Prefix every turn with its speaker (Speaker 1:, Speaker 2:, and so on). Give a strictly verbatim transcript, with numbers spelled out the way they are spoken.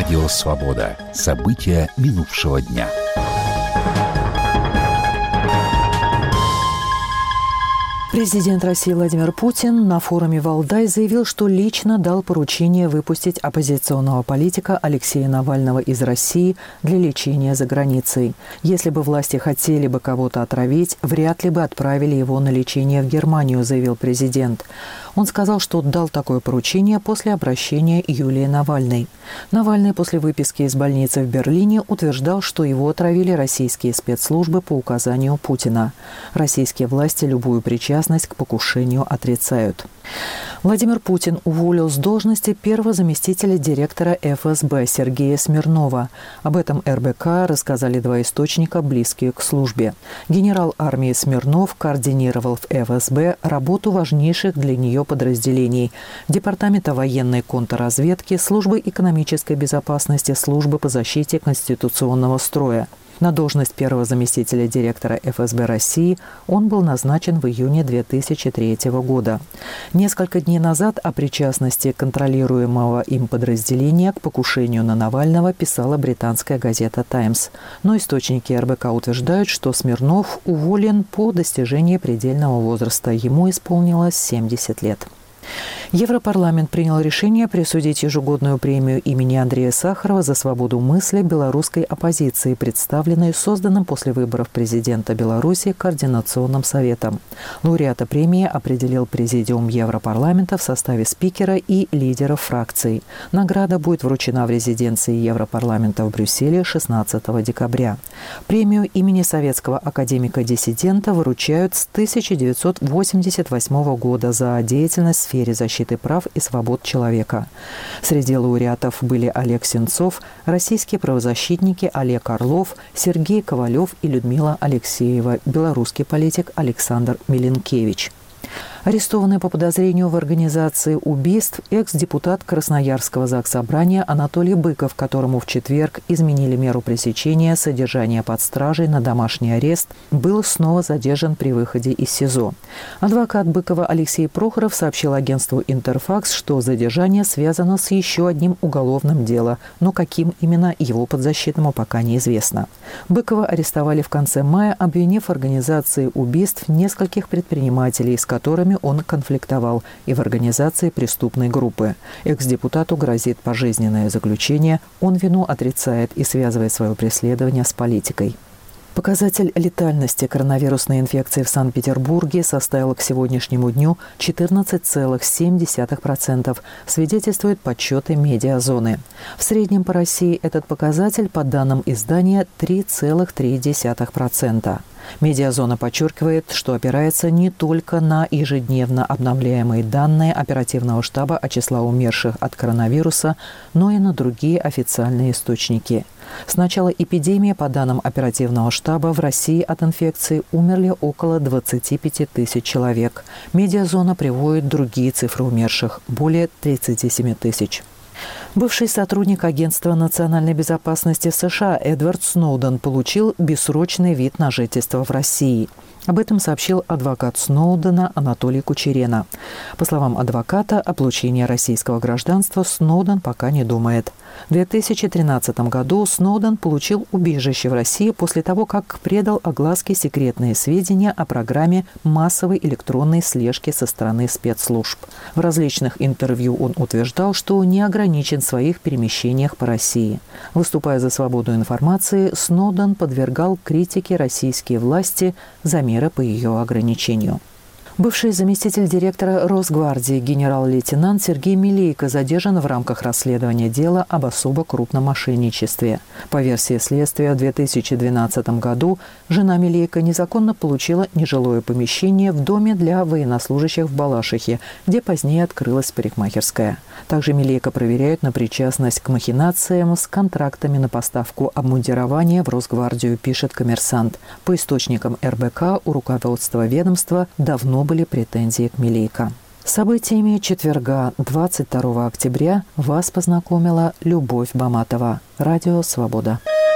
Speaker 1: Радио «Свобода». События минувшего дня.
Speaker 2: Президент России Владимир Путин на форуме «Валдай» заявил, что лично дал поручение выпустить оппозиционного политика Алексея Навального из России для лечения за границей. Если бы власти хотели бы кого-то отравить, вряд ли бы отправили его на лечение в Германию, заявил президент. Он сказал, что дал такое поручение после обращения Юлии Навальной. Навальный после выписки из больницы в Берлине утверждал, что его отравили российские спецслужбы по указанию Путина. Российские власти любую причастность к покушению отрицают. Владимир Путин уволил с должности первого заместителя директора эф эс бэ Сергея Смирнова. Об этом эр бэ ка рассказали два источника, близкие к службе. Генерал армии Смирнов координировал в эф эс бэ работу важнейших для нее подразделений – Департамента военной контрразведки, Службы экономической безопасности, Службы по защите конституционного строя. На должность первого заместителя директора эф эс бэ России он был назначен в июне две тысячи третьего года. Несколько дней назад о причастности контролируемого им подразделения к покушению на Навального писала британская газета «Таймс». Но источники эр бэ ка утверждают, что Смирнов уволен по достижении предельного возраста. Ему исполнилось семьдесят лет. Европарламент принял решение присудить ежегодную премию имени Андрея Сахарова за свободу мысли белорусской оппозиции, представленной созданным после выборов президента Беларуси Координационным советом. Лауреата премии определил Президиум Европарламента в составе спикера и лидеров фракций. Награда будет вручена в резиденции Европарламента в Брюсселе шестнадцатого декабря. Премию имени советского академика-диссидента вручают с тысяча девятьсот восемьдесят восьмого года за деятельность в сфере защиты прав и свобод человека. Среди лауреатов были Олег Сенцов, российские правозащитники Олег Орлов, Сергей Ковалев и Людмила Алексеева, белорусский политик Александр Миленкевич. Арестованный по подозрению в организации убийств экс-депутат Красноярского заксобрания Анатолий Быков, которому в четверг изменили меру пресечения содержания под стражей на домашний арест, был снова задержан при выходе из СИЗО. Адвокат Быкова Алексей Прохоров сообщил агентству «Интерфакс», что задержание связано с еще одним уголовным делом, но каким именно его подзащитному пока неизвестно. Быкова арестовали в конце мая, обвинив в организации убийств нескольких предпринимателей, с которыми он конфликтовал, и в организации преступной группы. Экс-депутату грозит пожизненное заключение. Он вину отрицает и связывает свое преследование с политикой. Показатель летальности коронавирусной инфекции в Санкт-Петербурге составил к сегодняшнему дню четырнадцать целых семь десятых процента, свидетельствуют подсчеты медиазоны. В среднем по России этот показатель, по данным издания, три целых три десятых процента. Медиазона подчеркивает, что опирается не только на ежедневно обновляемые данные оперативного штаба о числа умерших от коронавируса, но и на другие официальные источники. С начала эпидемии, по данным оперативного штаба, в России от инфекции умерли около двадцати пяти тысяч человек. Медиазона приводит другие цифры умерших – более тридцати семи тысяч. Бывший сотрудник Агентства национальной безопасности США Эдвард Сноуден получил бессрочный вид на жительство в России. Об этом сообщил адвокат Сноудена Анатолий Кучерена. По словам адвоката, о получении российского гражданства Сноуден пока не думает. В две тысячи тринадцатом году Сноуден получил убежище в России после того, как предал огласке секретные сведения о программе массовой электронной слежки со стороны спецслужб. В различных интервью он утверждал, что не ограничен в своих перемещениях по России. Выступая за свободу информации, Сноуден подвергал критике российские власти за меры по ее ограничению. Бывший заместитель директора Росгвардии генерал-лейтенант Сергей Милейко задержан в рамках расследования дела об особо крупном мошенничестве. По версии следствия, в две тысячи двенадцатом году жена Милейко незаконно получила нежилое помещение в доме для военнослужащих в Балашихе, где позднее открылась парикмахерская. Также Милейко проверяют на причастность к махинациям с контрактами на поставку обмундирования в Росгвардию, пишет «Коммерсант». По источникам эр бэ ка у руководства ведомства давно были претензии к Милейко. С событиями четверга, двадцать второго октября, вас познакомила Любовь Баматова. Радио «Свобода».